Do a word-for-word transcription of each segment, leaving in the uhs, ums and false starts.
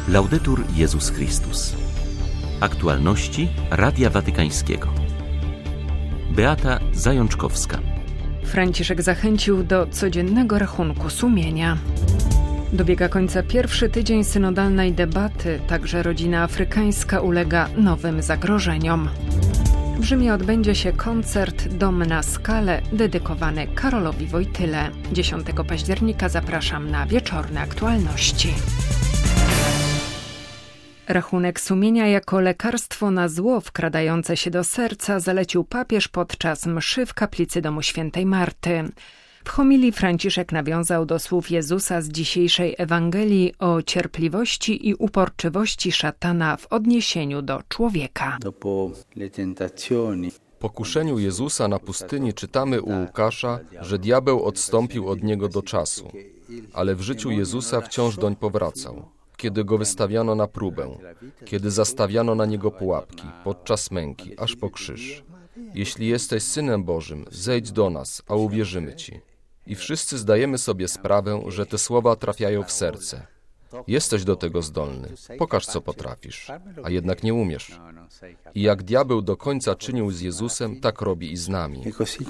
Laudetur Jezus Chrystus. Aktualności Radia Watykańskiego. Beata Zajączkowska. Franciszek zachęcił do codziennego rachunku sumienia. Dobiega końca pierwszy tydzień synodalnej debaty, także rodzina afrykańska ulega nowym zagrożeniom. W Rzymie odbędzie się koncert Dom na Scale dedykowany Karolowi Wojtyle. dziesiątego października zapraszam na wieczorne aktualności. Rachunek sumienia jako lekarstwo na zło wkradające się do serca zalecił papież podczas mszy w kaplicy domu świętej Marty. W homilii Franciszek nawiązał do słów Jezusa z dzisiejszej Ewangelii o cierpliwości i uporczywości szatana w odniesieniu do człowieka. Po kuszeniu Jezusa na pustyni czytamy u Łukasza, że diabeł odstąpił od niego do czasu, ale w życiu Jezusa wciąż doń powracał. Kiedy go wystawiano na próbę, kiedy zastawiano na niego pułapki, podczas męki, aż po krzyż. Jeśli jesteś Synem Bożym, zejdź do nas, a uwierzymy Ci. I wszyscy zdajemy sobie sprawę, że te słowa trafiają w serce. Jesteś do tego zdolny, pokaż co potrafisz, a jednak nie umiesz. I jak diabeł do końca czynił z Jezusem, tak robi i z nami.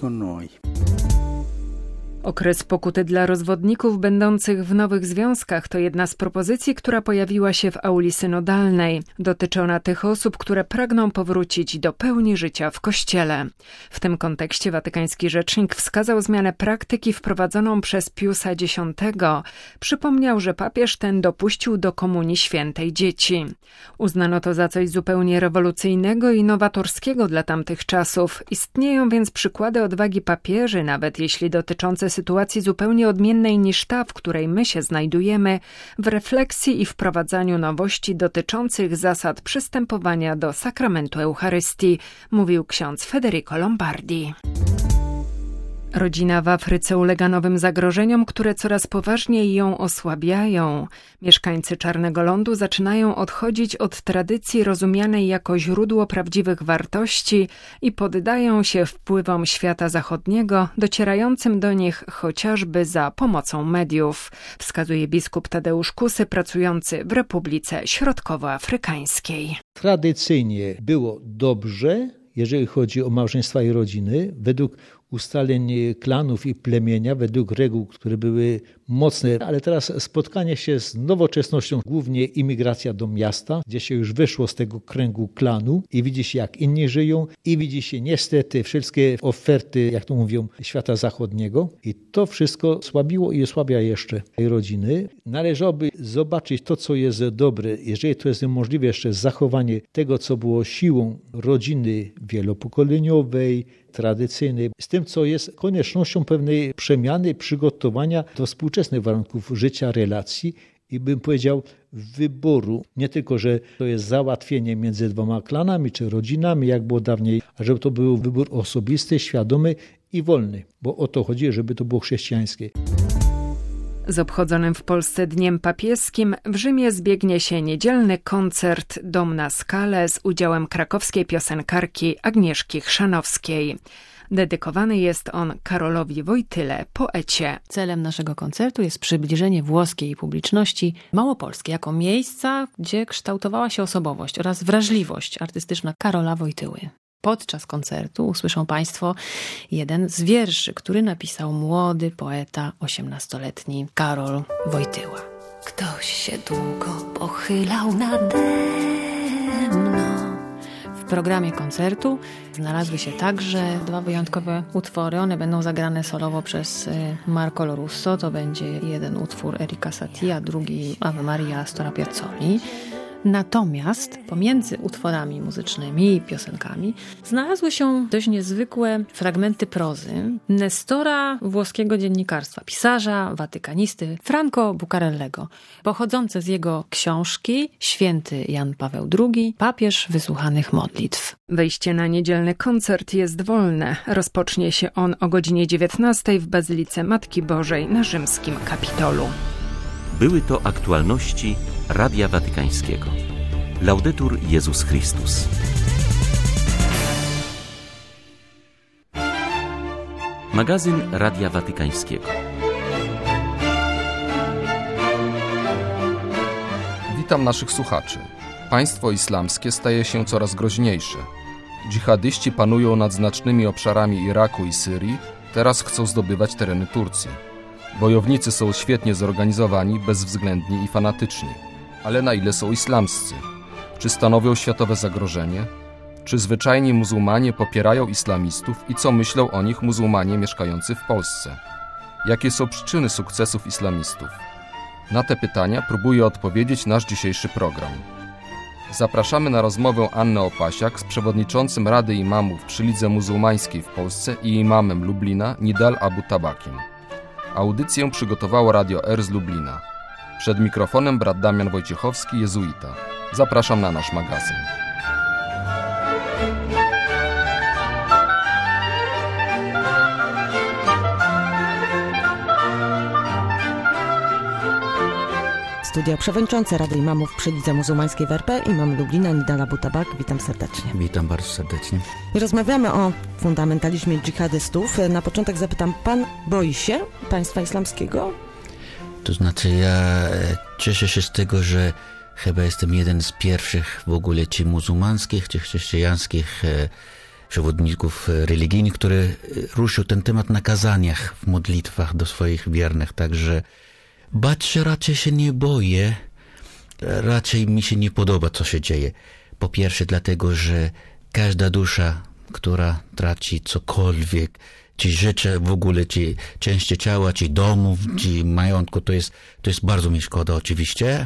Okres pokuty dla rozwodników będących w nowych związkach to jedna z propozycji, która pojawiła się w auli synodalnej. Dotyczy ona tych osób, które pragną powrócić do pełni życia w Kościele. W tym kontekście watykański rzecznik wskazał zmianę praktyki wprowadzoną przez Piusa Dziesiątego. Przypomniał, że papież ten dopuścił do komunii świętej dzieci. Uznano to za coś zupełnie rewolucyjnego i nowatorskiego dla tamtych czasów. Istnieją więc przykłady odwagi papieży, nawet jeśli dotyczące sytuacji zupełnie odmiennej niż ta, w której my się znajdujemy, w refleksji i wprowadzaniu nowości dotyczących zasad przystępowania do sakramentu Eucharystii, mówił ksiądz Federico Lombardi. Rodzina w Afryce ulega nowym zagrożeniom, które coraz poważniej ją osłabiają. Mieszkańcy Czarnego Lądu zaczynają odchodzić od tradycji rozumianej jako źródło prawdziwych wartości i poddają się wpływom świata zachodniego, docierającym do nich chociażby za pomocą mediów, wskazuje biskup Tadeusz Kusy, pracujący w Republice Środkowoafrykańskiej. Tradycyjnie było dobrze, jeżeli chodzi o małżeństwa i rodziny, według ustaleń klanów i plemienia, według reguł, które były mocne, ale teraz spotkanie się z nowoczesnością, głównie imigracja do miasta, gdzie się już wyszło z tego kręgu klanu i widzi się, jak inni żyją i widzi się niestety wszystkie oferty, jak to mówią, świata zachodniego i to wszystko słabiło i osłabia jeszcze rodziny. Należałoby zobaczyć to, co jest dobre, jeżeli to jest możliwe, jeszcze zachowanie tego, co było siłą rodziny wielopokoleniowej, tradycyjnej, z tym, co jest koniecznością pewnej przemiany, przygotowania do współczesnych warunków życia, relacji i bym powiedział wyboru. Nie tylko, że to jest załatwienie między dwoma klanami czy rodzinami, jak było dawniej, a żeby to był wybór osobisty, świadomy i wolny, bo o to chodzi, żeby to było chrześcijańskie. Z obchodzonym w Polsce Dniem Papieskim w Rzymie zbiegnie się niedzielny koncert Dom na Scale z udziałem krakowskiej piosenkarki Agnieszki Chrzanowskiej. Dedykowany jest on Karolowi Wojtyle, poecie. Celem naszego koncertu jest przybliżenie włoskiej publiczności Małopolski jako miejsca, gdzie kształtowała się osobowość oraz wrażliwość artystyczna Karola Wojtyły. Podczas koncertu usłyszą Państwo jeden z wierszy, który napisał młody poeta, osiemnastoletni Karol Wojtyła. Ktoś się długo pochylał nade mną. W programie koncertu znalazły się także dwa wyjątkowe utwory. One będą zagrane solowo przez Marco Lorusso. To będzie jeden utwór Erika Satie, a drugi Ave Maria Astora Piazzoli. Natomiast pomiędzy utworami muzycznymi i piosenkami znalazły się dość niezwykłe fragmenty prozy Nestora włoskiego dziennikarstwa, pisarza, watykanisty Franco Bucarellego, pochodzące z jego książki Święty Jan Paweł drugi, Papież wysłuchanych modlitw. Wejście na niedzielny koncert jest wolne. Rozpocznie się on o godzinie dziewiętnastej w Bazylice Matki Bożej na rzymskim Kapitolu. Były to aktualności Radia Watykańskiego. Laudetur Jezus Chrystus. Magazyn Radia Watykańskiego. Witam naszych słuchaczy. Państwo islamskie staje się coraz groźniejsze. Dżihadyści panują nad znacznymi obszarami Iraku i Syrii, teraz chcą zdobywać tereny Turcji. Bojownicy są świetnie zorganizowani, bezwzględni i fanatyczni. Ale na ile są islamscy? Czy stanowią światowe zagrożenie? Czy zwyczajni muzułmanie popierają islamistów i co myślą o nich muzułmanie mieszkający w Polsce? Jakie są przyczyny sukcesów islamistów? Na te pytania próbuje odpowiedzieć nasz dzisiejszy program. Zapraszamy na rozmowę Annę Opasiak z przewodniczącym Rady Imamów przy Lidze Muzułmańskiej w Polsce i imamem Lublina Nidal Abu Tabakiem. Audycję przygotowało Radio R z Lublina. Przed mikrofonem brat Damian Wojciechowski, jezuita. Zapraszam na nasz magazyn. Studia przewodniczący Rady Imamów przy Lidze Muzułmańskiej w R P, imam Lublina Nidal Abu Tabak. Witam serdecznie. Witam bardzo serdecznie. I rozmawiamy o fundamentalizmie dżihadystów. Na początek zapytam, pan boi się państwa islamskiego? To znaczy ja cieszę się z tego, że chyba jestem jeden z pierwszych w ogóle czy muzułmańskich, czy chrześcijańskich przewodników religijnych, który ruszył ten temat na kazaniach, w modlitwach do swoich wiernych. Także bać się raczej się nie boję, raczej mi się nie podoba, co się dzieje. Po pierwsze dlatego, że każda dusza, która traci cokolwiek, czy rzeczy w ogóle, czy części ciała, czy domów, czy majątku, to jest, to jest bardzo mi szkoda oczywiście.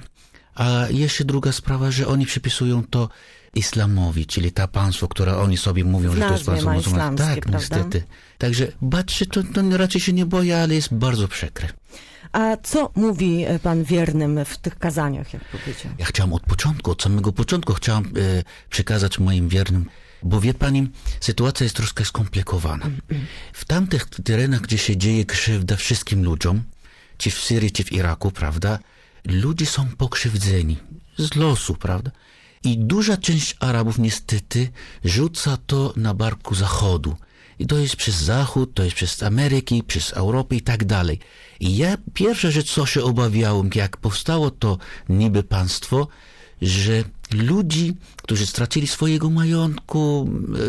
A jeszcze druga sprawa, że oni przypisują to islamowi, czyli ta państwo, które oni sobie mówią, że to jest państwo muzułmańskie. Tak, prawda? Niestety. Także bać się, to, to raczej się nie boję, ale jest bardzo przykre. A co mówi pan wiernym w tych kazaniach, jak powiedział? Ja chciałem od początku, od samego początku chciałem e, przekazać moim wiernym, bo wie pani, sytuacja jest troszkę skomplikowana. W tamtych terenach, gdzie się dzieje krzywda wszystkim ludziom, czy w Syrii, czy w Iraku, prawda, ludzie są pokrzywdzeni z losu, prawda? I duża część Arabów niestety rzuca to na barku Zachodu. I to jest przez Zachód, to jest przez Ameryki, przez Europę i tak dalej. I ja pierwsza rzecz, co się obawiałem, jak powstało to niby państwo, że ludzi, którzy stracili swojego majątku,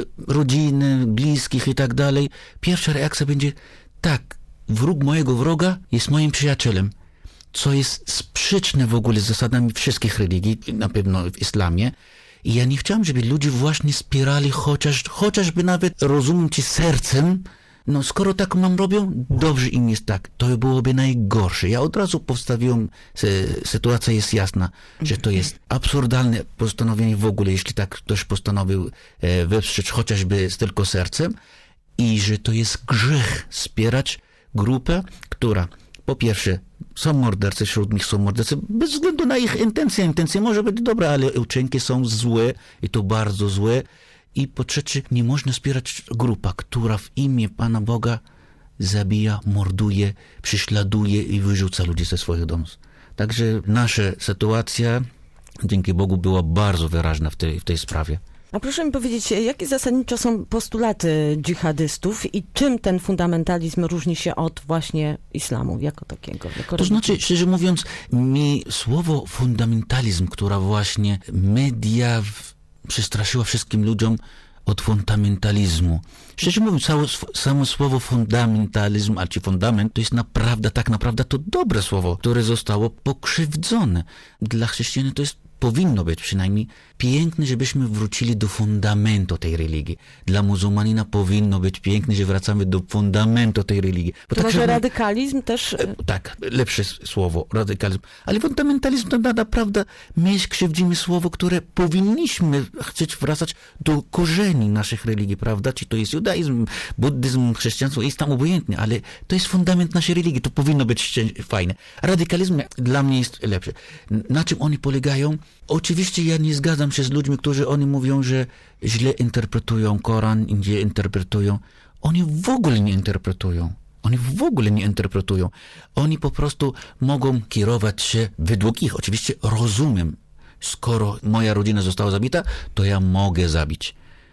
rodziny, bliskich i tak dalej, pierwsza reakcja będzie tak, wróg mojego wroga jest moim przyjacielem. Co jest sprzeczne w ogóle z zasadami wszystkich religii, na pewno w islamie. I ja nie chciałem, żeby ludzie właśnie wspierali chociaż, chociażby nawet rozumem czy sercem, no skoro tak mam robią, dobrze im jest tak. To byłoby najgorsze. Ja od razu postawiłem, sytuacja jest jasna, że to jest absurdalne postanowienie w ogóle, jeśli tak ktoś postanowił e, wesprzeć chociażby tylko sercem i że to jest grzech wspierać grupę, która po pierwsze są mordercy, wśród nich są mordercy, bez względu na ich intencje. Intencje może być dobre, ale uczynki są złe i to bardzo złe. I po trzecie, nie można wspierać grupa, która w imię Pana Boga zabija, morduje, prześladuje i wyrzuca ludzi ze swoich domów. Także nasza sytuacja, dzięki Bogu, była bardzo wyraźna w tej, w tej sprawie. A proszę mi powiedzieć, jakie zasadniczo są postulaty dżihadystów i czym ten fundamentalizm różni się od właśnie islamu jako takiego? Jako to znaczy, szczerze mówiąc, mi słowo fundamentalizm, która właśnie media w, przestraszyła wszystkim ludziom od fundamentalizmu. Szczerze mówiąc, samo, samo słowo fundamentalizm, albo fundament, to jest naprawdę, tak naprawdę to dobre słowo, które zostało pokrzywdzone. Dla chrześcijan to jest powinno być przynajmniej piękne, żebyśmy wrócili do fundamentu tej religii. Dla muzułmanina powinno być piękne, że wracamy do fundamentu tej religii. Bo to tak, może żeby... radykalizm też? Tak, lepsze słowo, radykalizm. Ale fundamentalizm to naprawdę my krzywdzimy słowo, które powinniśmy chcieć wracać do korzeni naszych religii, prawda? Czy to jest judaizm, buddyzm, chrześcijaństwo, jest tam obojętnie, ale to jest fundament naszej religii, to powinno być fajne. Radykalizm dla mnie jest lepszy. Na czym oni polegają? Oczywiście ja nie zgadzam się z ludźmi, którzy oni mówią, że źle interpretują Koran, źle interpretują. Oni w ogóle nie interpretują. Oni w ogóle nie interpretują. Oni po prostu mogą kierować się według ich. Oczywiście rozumiem. Skoro moja rodzina została zabita, to ja mogę zabić.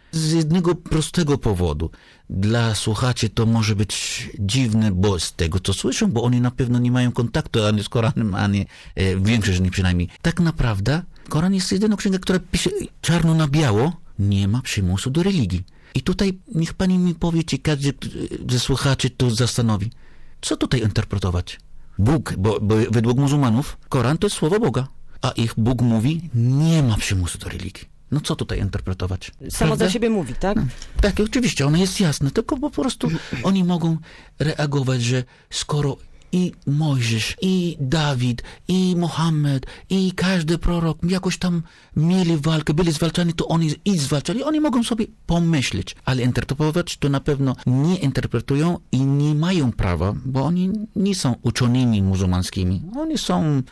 Z jednego prostego powodu. Dla słuchaczy to może być dziwne, bo z tego, co słyszą, bo oni na pewno nie mają kontaktu ani z Koranem, ani e, większość z nich przynajmniej. Tak naprawdę Koran jest jedyną księgą, która pisze czarno na biało, nie ma przymusu do religii. I tutaj niech pani mi powie, czy każdy ze słuchaczy to zastanowi. Co tutaj interpretować? Bóg, bo, bo według muzułmanów Koran to jest słowo Boga, a ich Bóg mówi, nie ma przymusu do religii. No co tutaj interpretować? Samo Prawda? za siebie mówi, tak? No, tak, oczywiście, ono jest jasne, tylko po prostu oni mogą reagować, że skoro i Mojżesz, i Dawid, i Mohammed, i każdy prorok jakoś tam mieli walkę, byli zwalczani, to oni i zwalczali. Oni mogą sobie pomyśleć, ale interpretować to na pewno nie interpretują i nie mają prawa, bo oni nie są uczonymi muzułmańskimi. Oni są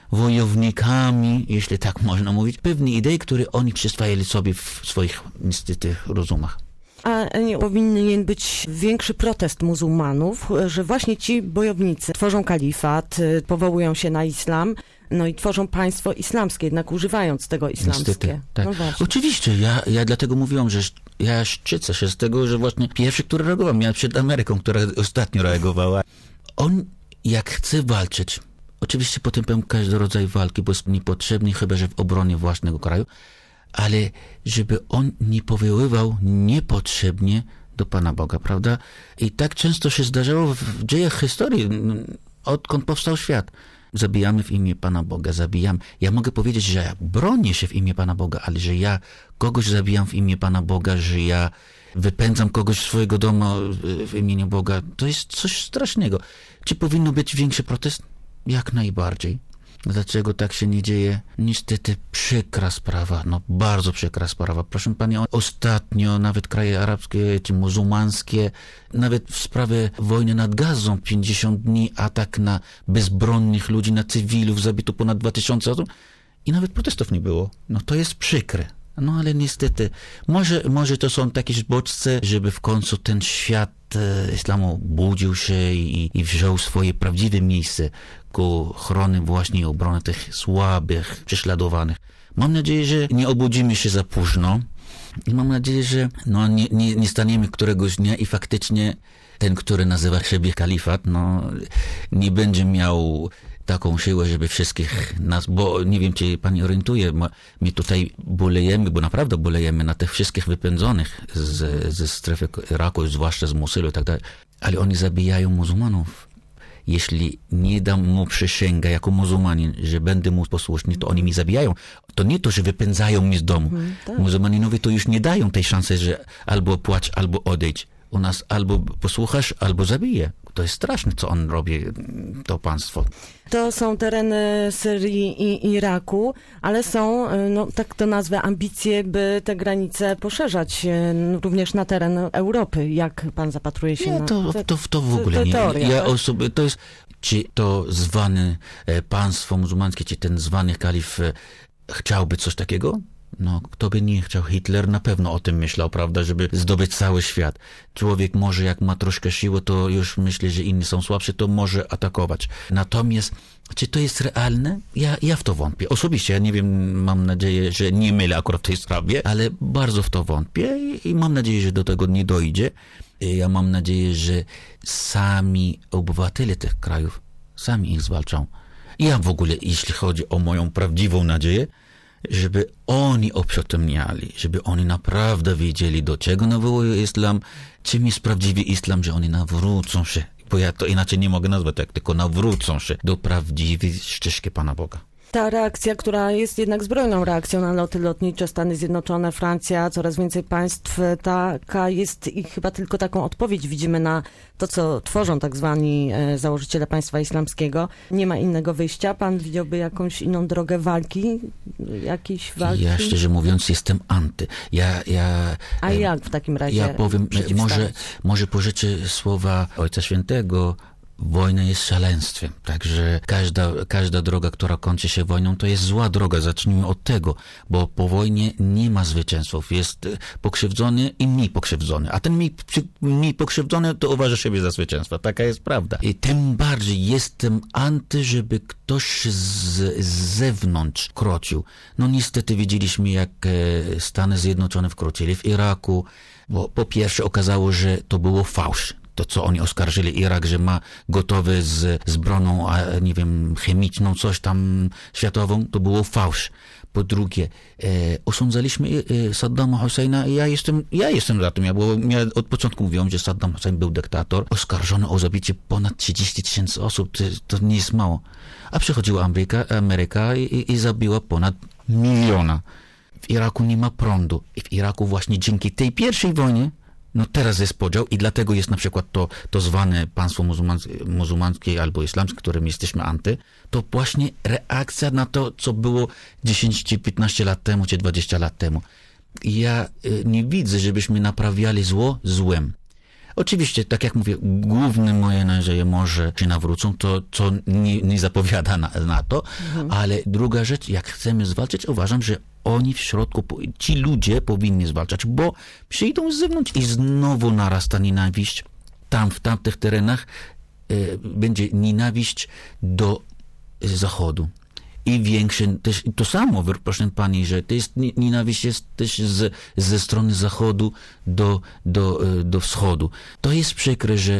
wojownikami, jeśli tak można mówić, pewne idee, które oni przyswajali sobie w swoich niestety rozumach. A nie powinien być większy protest muzułmanów, że właśnie ci bojownicy tworzą kalifat, powołują się na islam, no i tworzą państwo islamskie, jednak używając tego islamskie. Niestety, tak. No oczywiście, ja, ja dlatego mówiłam, że ja szczycę się z tego, że właśnie pierwszy, który reagował, ja przed Ameryką, która ostatnio reagowała. On, jak chce walczyć, oczywiście potępiam każdy rodzaj walki, bo jest niepotrzebny, chyba że w obronie własnego kraju, ale żeby on nie powoływał niepotrzebnie do Pana Boga, prawda? I tak często się zdarzało w dziejach historii, odkąd powstał świat. Zabijamy w imię Pana Boga, zabijamy. Ja mogę powiedzieć, że ja bronię się w imię Pana Boga, ale że ja kogoś zabijam w imię Pana Boga, że ja wypędzam kogoś z swojego domu w imieniu Boga, to jest coś strasznego. Czy powinno być większy protest? Jak najbardziej. Dlaczego tak się nie dzieje? Niestety przykra sprawa, no bardzo przykra sprawa. Proszę pani, ostatnio nawet kraje arabskie czy muzułmańskie, nawet w sprawie wojny nad Gazą, pięćdziesiąt dni atak na bezbronnych ludzi, na cywilów, zabito ponad dwa tysiące osób i nawet protestów nie było. No to jest przykre. No ale niestety, może, może to są takie bodźce, żeby w końcu ten świat e, islamu budził się i, i wziął swoje prawdziwe miejsce ku ochrony właśnie i obrony tych słabych, prześladowanych. Mam nadzieję, że nie obudzimy się za późno i mam nadzieję, że no, nie, nie, nie staniemy któregoś dnia i faktycznie ten, który nazywa siebie kalifat, no, nie będzie miał taką siłę, żeby wszystkich nas, bo nie wiem, czy pani orientuje, my tutaj bolejemy, bo naprawdę bolejemy na tych wszystkich wypędzonych z, ze strefy Iraku, zwłaszcza z Mosylu i tak dalej, ale oni zabijają muzułmanów. Jeśli nie dam mu przysięgę jako muzułmanin, że będę mu posłuszny, to oni mi zabijają. To nie to, że wypędzają mnie z domu. Hmm, tak. Muzułmaninowie to już nie dają tej szansy, że albo płacz, albo odejdź. U nas albo posłuchasz, albo zabije. To jest straszne, co on robi, to państwo. To są tereny Syrii i Iraku, ale są, no tak to nazwę, ambicje, by te granice poszerzać również na teren Europy. Jak pan zapatruje się nie, na... To, to, to w ogóle nie. Teoria, ja tak? osoby, to jest, czy to zwane państwo muzułmańskie, czy ten zwany kalif chciałby coś takiego? No, kto by nie chciał? Hitler na pewno o tym myślał, prawda, żeby zdobyć cały świat. Człowiek może, jak ma troszkę siły, to już myśli, że inni są słabsi, to może atakować. Natomiast, czy to jest realne? Ja, ja w to wątpię. Osobiście, ja nie wiem, mam nadzieję, że nie mylę akurat w tej sprawie, ale bardzo w to wątpię i, i mam nadzieję, że do tego nie dojdzie. Ja mam nadzieję, że sami obywatele tych krajów, sami ich zwalczą. Ja w ogóle, jeśli chodzi o moją prawdziwą nadzieję, żeby oni oprzytomniali, żeby oni naprawdę wiedzieli, do czego nawołuje islam, czym jest prawdziwy islam, że oni nawrócą się, bo ja to inaczej nie mogę nazwać, tak, tylko nawrócą się do prawdziwej ścieżki Pana Boga. Ta reakcja, która jest jednak zbrojną reakcją na loty lotnicze, Stany Zjednoczone, Francja, coraz więcej państw, taka jest i chyba tylko taką odpowiedź widzimy na to, co tworzą tak zwani założyciele państwa islamskiego. Nie ma innego wyjścia. Pan widziałby jakąś inną drogę walki? Jakiejś walki? Ja szczerze mówiąc jestem anty. Ja, ja, A jak w takim razie? Ja powiem, może, może pożyczę słowa Ojca Świętego, wojna jest szaleństwem, także każda, każda droga, która kończy się wojną, to jest zła droga. Zacznijmy od tego, bo po wojnie nie ma zwycięzców. Jest pokrzywdzony i mniej pokrzywdzony, a ten mniej, mniej pokrzywdzony to uważa siebie za zwycięstwa. Taka jest prawda. I tym bardziej jestem anty, żeby ktoś z, z zewnątrz kroczył. No niestety widzieliśmy, jak Stany Zjednoczone wkroczyli w Iraku, bo po pierwsze okazało, że to było fałsz. To, co oni oskarżyli Irak, że ma gotowy z, z bronią, nie wiem, chemiczną, coś tam światową, to było fałsz. Po drugie, e, osądzaliśmy e, Saddama Husseina i ja jestem, ja jestem za tym, ja, bo ja od początku mówiłem, że Saddam Hussein był dyktator, oskarżony o zabicie ponad trzydzieści tysięcy osób, to, to nie jest mało. A przychodziła Ameryka, Ameryka i, i zabiła ponad miliona. W Iraku nie ma prądu i w Iraku właśnie dzięki tej pierwszej wojnie no teraz jest podział i dlatego jest na przykład to, to zwane państwo muzułmańskie, muzułmańskie albo islamskie, którym jesteśmy anty, to właśnie reakcja na to, co było dziesięć czy piętnaście lat temu, czy dwadzieścia lat temu. Ja y, nie widzę, żebyśmy naprawiali zło złem. Oczywiście, tak jak mówię, główne moje nadzieje może się nawrócą, to co nie, nie zapowiada na, na to, mhm. ale druga rzecz, jak chcemy zwalczać, uważam, że oni w środku, ci ludzie powinni zwalczać, bo przyjdą z zewnątrz i znowu narasta nienawiść. Tam, w tamtych terenach y, będzie nienawiść do Zachodu. I większe, też to samo, proszę pani, że to jest nienawiść jest też z, ze strony Zachodu do, do, do Wschodu. To jest przykre, że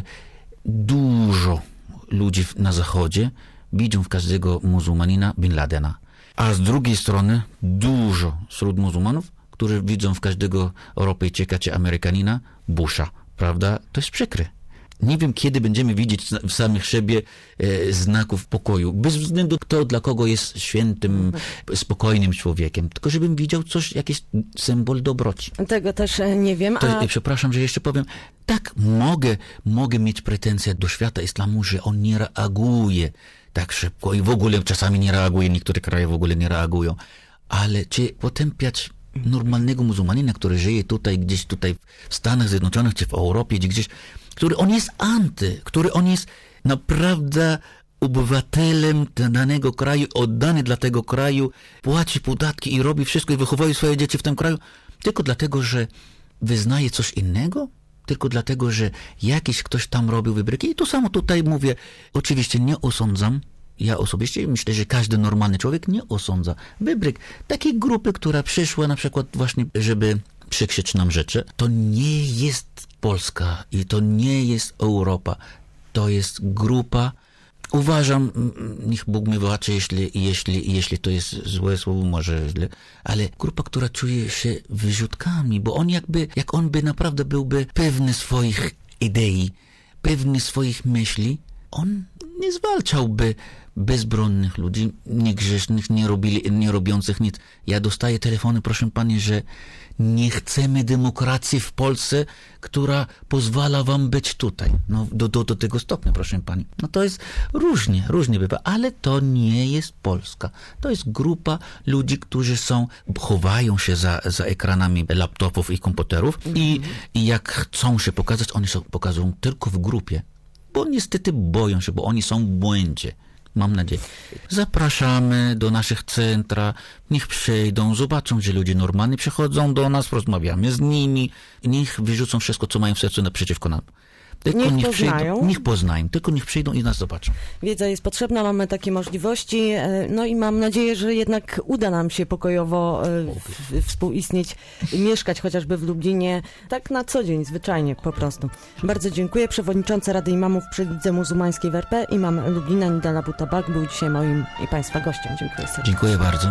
dużo ludzi na Zachodzie widzą w każdego muzułmanina Bin Ladena. A z drugiej strony dużo wśród muzułmanów, którzy widzą w każdego Europejczyka czy Amerykanina Busha, prawda? To jest przykre. Nie wiem, kiedy będziemy widzieć w samych siebie e, znaków pokoju. Bez względu kto dla kogo jest świętym, spokojnym człowiekiem. Tylko żebym widział coś, jakiś symbol dobroci. Tego też nie wiem. To, a... Przepraszam, że jeszcze powiem. Tak, mogę, mogę mieć pretensje do świata islamu, że on nie reaguje tak szybko i w ogóle czasami nie reaguje, niektóre kraje w ogóle nie reagują. Ale czy potępiać normalnego muzułmanina, który żyje tutaj, gdzieś tutaj w Stanach Zjednoczonych, czy w Europie, czy gdzieś, który on jest anty, który on jest naprawdę obywatelem danego kraju, oddany dla tego kraju, płaci podatki i robi wszystko i wychowuje swoje dzieci w tym kraju, tylko dlatego, że wyznaje coś innego? Tylko dlatego, że jakiś ktoś tam robił wybryki. I to samo tutaj mówię. Oczywiście nie osądzam. Ja osobiście myślę, że każdy normalny człowiek nie osądza wybryk takiej grupy, która przyszła na przykład właśnie, żeby przykrzyć nam rzeczy. To nie jest Polska i to nie jest Europa. To jest grupa, uważam, niech Bóg mi wybaczy, jeśli, jeśli, jeśli to jest złe słowo, może źle, ale grupa, która czuje się wyrzutkami, bo on jakby, jak on by naprawdę byłby pewny swoich idei, pewny swoich myśli, on nie zwalczałby bezbronnych ludzi, niegrzesznych, nie, robili, nie robiących nic. Ja dostaję telefony, proszę pani, że nie chcemy demokracji w Polsce, która pozwala wam być tutaj. No, do, do, do tego stopnia, proszę pani. No to jest różnie, różnie bywa, ale to nie jest Polska. To jest grupa ludzi, którzy są, chowają się za, za ekranami laptopów i komputerów mm-hmm. i, i jak chcą się pokazać, oni się pokazują tylko w grupie. Bo niestety boją się, bo oni są w błędzie. Mam nadzieję. Zapraszamy do naszych centra, niech przyjdą, zobaczą, że ludzie normalni przychodzą do nas, rozmawiamy z nimi, niech wyrzucą wszystko, co mają w sercu naprzeciwko nam. Tylko niech, niech poznają. Przyjdą, niech poznają, tylko niech przyjdą i nas zobaczą. Wiedza jest potrzebna, mamy takie możliwości, no i mam nadzieję, że jednak uda nam się pokojowo w, współistnieć, mieszkać chociażby w Lublinie, tak na co dzień, zwyczajnie po prostu. Bardzo dziękuję. Przewodnicząca Rady Imamów przy Lidze Muzułmańskiej w R P, imam Lublina Nidal Abutabak był dzisiaj moim i Państwa gościem. Dziękuję serdecznie. Dziękuję bardzo.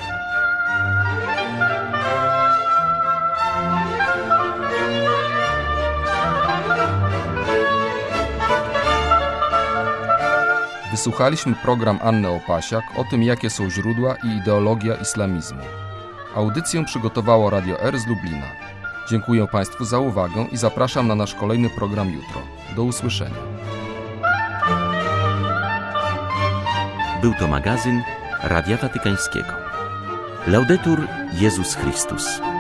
Wysłuchaliśmy program Anny Opasiak o tym, jakie są źródła i ideologia islamizmu. Audycję przygotowało Radio R z Lublina. Dziękuję Państwu za uwagę i zapraszam na nasz kolejny program jutro. Do usłyszenia. Był to magazyn Radia Watykańskiego. Laudetur Jezus Chrystus.